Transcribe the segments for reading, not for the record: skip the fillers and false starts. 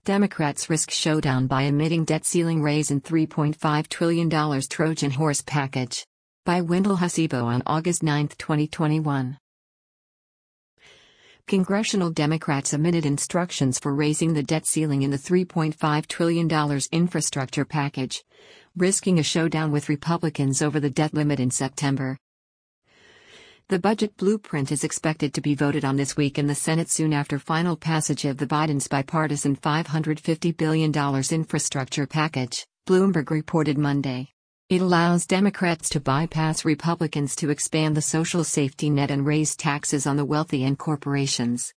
Democrats risk showdown by omitting debt ceiling raise in $3.5 trillion Trojan horse package. By Wendell Hasibo on August 9, 2021. Congressional Democrats omitted instructions for raising the debt ceiling in the $3.5 trillion infrastructure package, risking a showdown with Republicans over the debt limit in September. The budget blueprint is expected to be voted on this week in the Senate soon after final passage of the Biden's bipartisan $550 billion infrastructure package, Bloomberg reported Monday. It allows Democrats to bypass Republicans to expand the social safety net and raise taxes on the wealthy and corporations.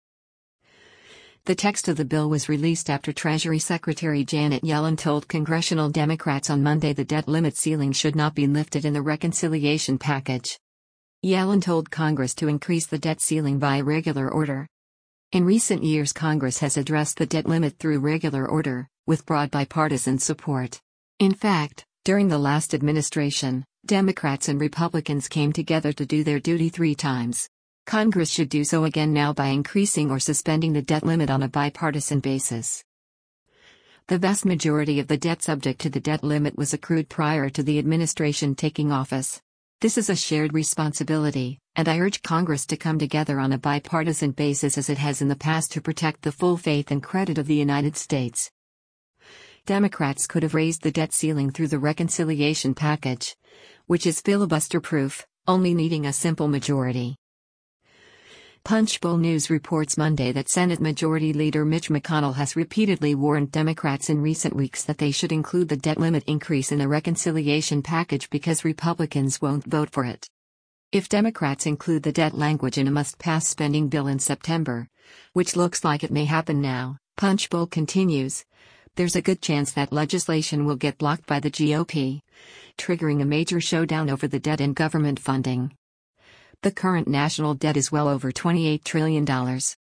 The text of the bill was released after Treasury Secretary Janet Yellen told congressional Democrats on Monday the debt limit ceiling should not be lifted in the reconciliation package. Yellen told Congress to increase the debt ceiling by regular order. In recent years, Congress has addressed the debt limit through regular order, with broad bipartisan support. In fact, during the last administration, Democrats and Republicans came together to do their duty 3 times. Congress should do so again now by increasing or suspending the debt limit on a bipartisan basis. The vast majority of the debt subject to the debt limit was accrued prior to the administration taking office. This is a shared responsibility, and I urge Congress to come together on a bipartisan basis as it has in the past to protect the full faith and credit of the United States. Democrats could have raised the debt ceiling through the reconciliation package, which is filibuster-proof, only needing a simple majority. Punchbowl News reports Monday that Senate Majority Leader Mitch McConnell has repeatedly warned Democrats in recent weeks that they should include the debt limit increase in the reconciliation package because Republicans won't vote for it. If Democrats include the debt language in a must-pass spending bill in September, which looks like it may happen now, Punchbowl continues, there's a good chance that legislation will get blocked by the GOP, triggering a major showdown over the debt and government funding. The current national debt is well over $28 trillion.